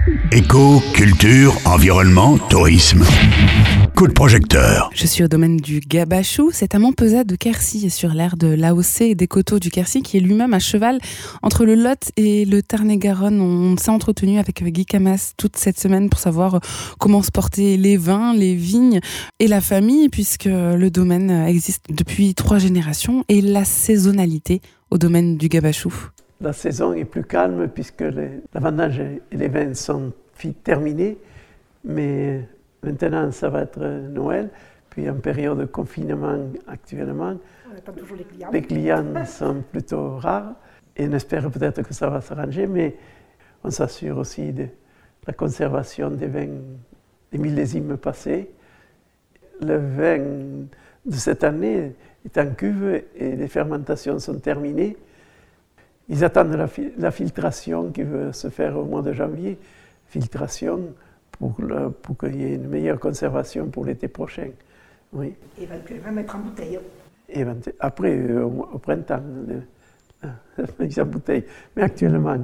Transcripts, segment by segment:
Éco, culture, environnement, tourisme. Coup de projecteur. Je suis au domaine du Gabachou, c'est à Montpezat de Quercy, sur l'aire de l'AOC et des coteaux du Quercy, qui est lui-même à cheval entre le Lot et le Tarn-et-Garonne. On s'est entretenu avec Guy Camas toute cette semaine pour savoir comment se portaient les vins, les vignes et la famille, puisque le domaine existe depuis 3 générations, et la saisonnalité au domaine du Gabachou. La saison est plus calme puisque la vendange et les vins sont terminés, mais maintenant ça va être Noël, puis en période de confinement actuellement. On attend toujours les clients. Les clients sont plutôt rares et on espère peut-être que ça va s'arranger, mais on s'assure aussi de la conservation des vins des millésimes passés. Le vin de cette année est en cuve et les fermentations sont terminées. Ils attendent la filtration qui va se faire au mois de janvier, filtration pour qu'il y ait une meilleure conservation pour l'été prochain. Oui. Éventuellement mettre en bouteille. Après, au printemps, ils en bouteille. Mais actuellement,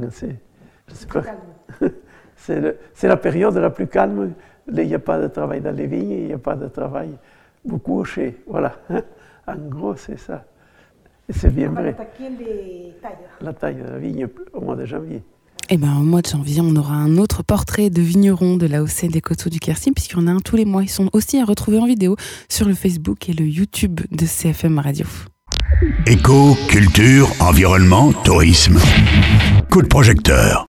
c'est la période la plus calme. Il n'y a pas de travail dans les vignes, il n'y a pas de travail beaucoup au chai. Voilà. En gros, c'est ça. Et c'est bien vrai. On va attaquer les tailles. La taille de la vigne au mois de janvier. Et au mois de janvier, on aura un autre portrait de vignerons de l'AOC des coteaux du Quercy, puisqu'il y en a un tous les mois. Ils sont aussi à retrouver en vidéo sur le Facebook et le YouTube de CFM Radio. Éco, culture, environnement, tourisme. Coup de projecteur.